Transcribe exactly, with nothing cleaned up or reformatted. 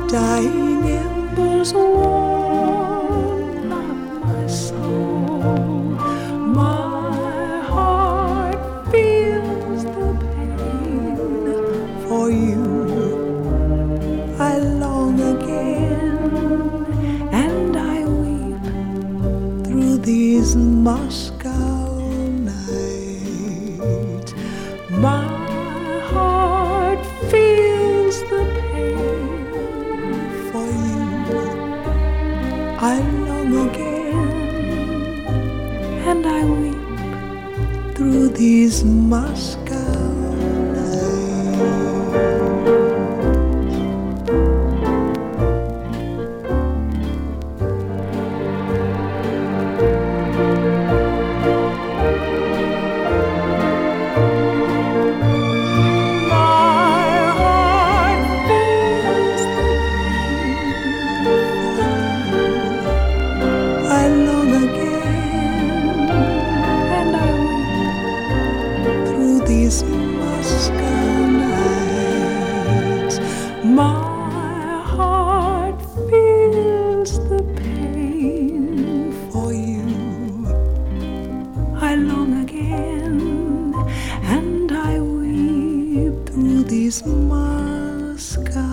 dying embers warm up my soul. My heart feels the pain for you. I long again, and I weep through these Moscow nights. My heart feels the pain for you. I long again, and I weep through these Moscow these Moscow nights. My heart feels the pain for you. I long again, and I weep through these Moscow